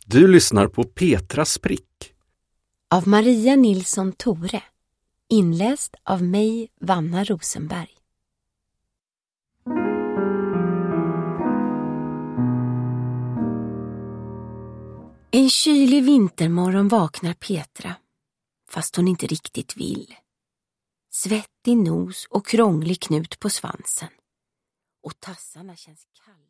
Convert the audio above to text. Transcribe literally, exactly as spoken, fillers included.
Du lyssnar på Petras prick. Av Maria Nilsson Tore. Inläst av mig, Vanna Rosenberg. En kylig vintermorgon vaknar Petra, fast hon inte riktigt vill. Svettig nos och krånglig knut på svansen. Och tassarna känns kalla.